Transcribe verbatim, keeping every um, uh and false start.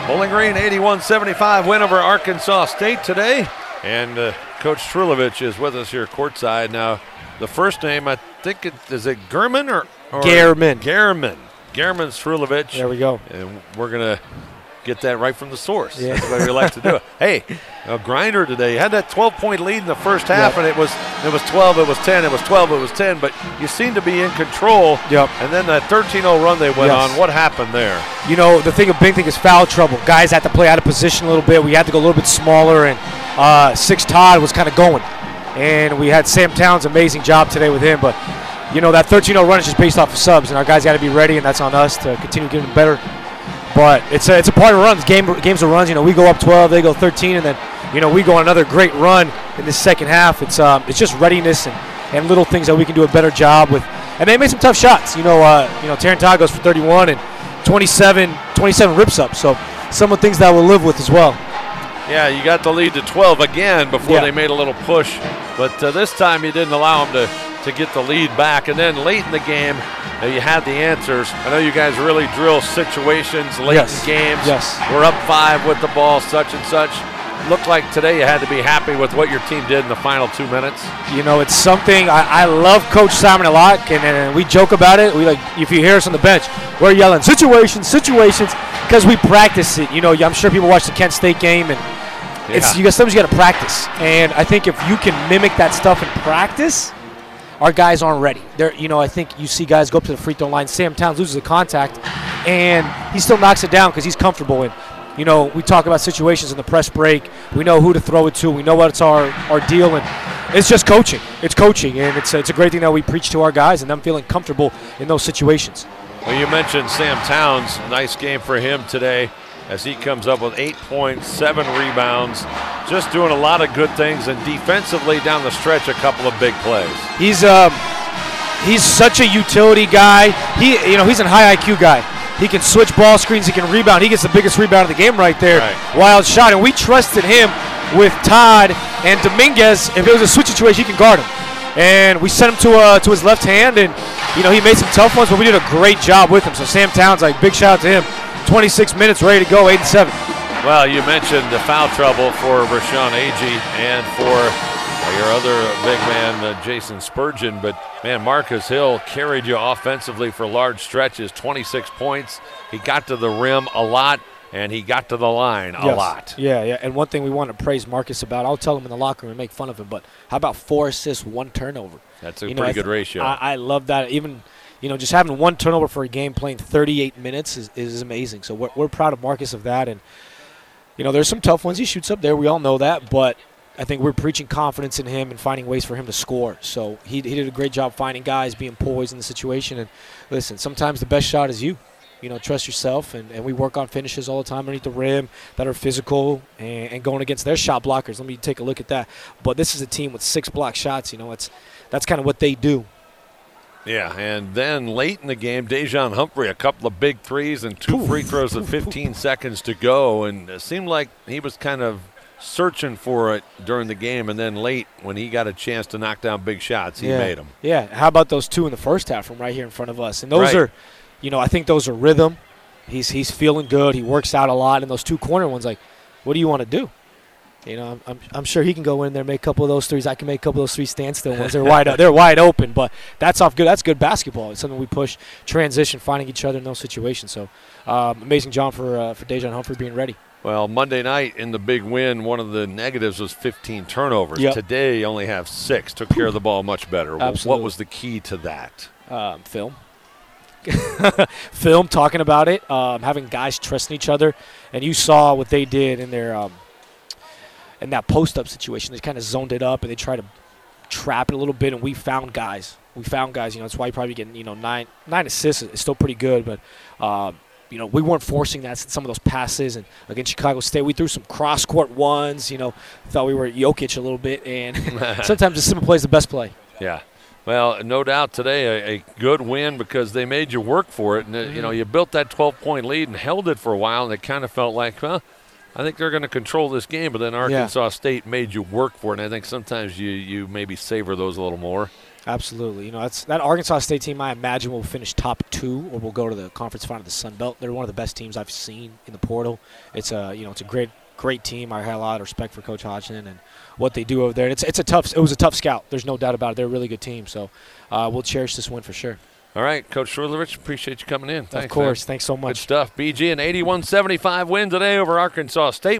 Bowling Green eighty-one seventy-five win over Arkansas State today. And uh, Coach Trulovich is with us here courtside. Now, the first name, I think, it, is it German or? or Gehrman. Gehrman. Gehrman Strulovich. There we go. And we're going to get that right from the source. Yeah. That's the way we like to do it. Hey, a grinder today. You had that twelve-point lead in the first half, yep. and it was it was twelve, it was ten, it was twelve, it was ten, but you seem to be in control. Yep. And then that thirteen oh run they went yes. on. What happened there? You know, the thing, a big thing is foul trouble. Guys had to play out of position a little bit. We had to go a little bit smaller, and uh, Six Todd was kind of going. And we had Sam Towns' amazing job today with him, but you know, that thirteen oh run is just based off of subs, and our guys got to be ready, and that's on us to continue getting better. But it's a, it's a part of runs. Game, games of runs. You know, we go up twelve, they go thirteen, and then, you know, we go on another great run in the second half. It's um, it's just readiness and, and little things that we can do a better job with. And they made some tough shots. You know, uh, you know, Tarrantine goes for thirty-one and twenty-seven, twenty-seven rips up. So some of the things that we'll live with as well. Yeah, you got the lead to twelve again before yeah. they made a little push. But uh, this time you didn't allow them to, to get the lead back. And then late in the game, uh, you had the answers. I know you guys really drill situations late yes. in games. Yes. We're up five with the ball, such and such. Looked like today you had to be happy with what your team did in the final two minutes. You know, it's something I, I love Coach Simon a lot, and, and we joke about it. We like if you hear us on the bench, we're yelling situations, situations, because we practice it. You know, I'm sure people watch the Kent State game, and yeah. it's you got sometimes you got to practice. And I think if you can mimic that stuff in practice, our guys aren't ready. They're, you know, I think you see guys go up to the free throw line. Sam Towns loses the contact, and he still knocks it down because he's comfortable in. You know, we talk about situations in the press break. We know who to throw it to. We know what's our, our deal, and it's just coaching. It's coaching, and it's a, it's a great thing that we preach to our guys and them feeling comfortable in those situations. Well, you mentioned Sam Towns. Nice game for him today as he comes up with eight points, seven rebounds, just doing a lot of good things, and defensively down the stretch, a couple of big plays. He's um, he's such a utility guy. He, you know, he's a high I Q guy. He can switch ball screens. He can rebound. He gets the biggest rebound of the game right there. Right. Wild shot. And we trusted him with Todd and Dominguez. If it was a switch situation, he can guard him. And we sent him to uh, to his left hand, and you know he made some tough ones, but we did a great job with him. So Sam Towns, like big shout out to him. twenty-six minutes, ready to go, eight and seven. Well, you mentioned the foul trouble for Rashawn Agee and for your other big man, uh, Jason Spurgeon, but man, Marcus Hill carried you offensively for large stretches, twenty-six points. He got to the rim a lot, and he got to the line a yes. lot. Yeah, yeah, and one thing we want to praise Marcus about, I'll tell him in the locker room and make fun of him, but how about four assists, one turnover? That's a you pretty know, good ratio. I, I love that. Even, you know, just having one turnover for a game, playing thirty-eight minutes is, is amazing. So we're, we're proud of Marcus of that, and, you know, there's some tough ones he shoots up there. We all know that, but I think we're preaching confidence in him and finding ways for him to score. So he, he did a great job finding guys, being poised in the situation. And listen, sometimes the best shot is you. You know, trust yourself. And, and we work on finishes all the time underneath the rim that are physical and, and going against their shot blockers. Let me take a look at that. But this is a team with six block shots. You know, it's that's kind of what they do. Yeah, and then late in the game, Dejon Humphrey, a couple of big threes and two Oof, free throws with fifteen oof. seconds to go. And it seemed like he was kind of searching for it during the game, and then late when he got a chance to knock down big shots, he yeah. made them. Yeah, how about those two in the first half from right here in front of us? And those right. are, you know, I think those are rhythm. He's he's feeling good. He works out a lot. And those two corner ones, like, what do you want to do? You know, I'm, I'm I'm sure he can go in there, make a couple of those threes. I can make a couple of those three standstill ones. They're wide they're wide open, but that's off good. That's good basketball. It's something we push, transition, finding each other in those situations. So, um, amazing job for uh, for Dejon Humphrey being ready. Well, Monday night in the big win, one of the negatives was fifteen turnovers. Yep. Today, you only have six. Took care of the ball much better. Absolutely. What was the key to that? Um, film. Film, talking about it, um, having guys trusting each other. And you saw what they did in their um, in that post-up situation. They kind of zoned it up, and they tried to trap it a little bit, and we found guys. We found guys. You know, that's why you're probably getting, you know, nine nine assists. It's still pretty good, but um, – you know, we weren't forcing that some of those passes. And against Chicago State, we threw some cross-court ones. You know, thought we were Jokic a little bit. And sometimes the simple play is the best play. Yeah. Well, no doubt today a, a good win because they made you work for it. And, mm-hmm. you know, you built that twelve-point lead and held it for a while, and it kind of felt like, well, I think they're going to control this game. But then Arkansas yeah. State made you work for it. And I think sometimes you, you maybe savor those a little more. Absolutely. You know, that's that Arkansas State team, I imagine, will finish top two or will go to the conference final of the Sun Belt. They're one of the best teams I've seen in the portal. It's a, you know, it's a great, great team. I had a lot of respect for Coach Hodgson and what they do over there. It's it's a tough. It was a tough scout. There's no doubt about it. They're a really good team. So uh, we'll cherish this win for sure. All right, Coach Schrulovich, appreciate you coming in. Thanks, of course. man. Thanks so much. Good stuff. B G, an eighty-one seventy-five win today over Arkansas State.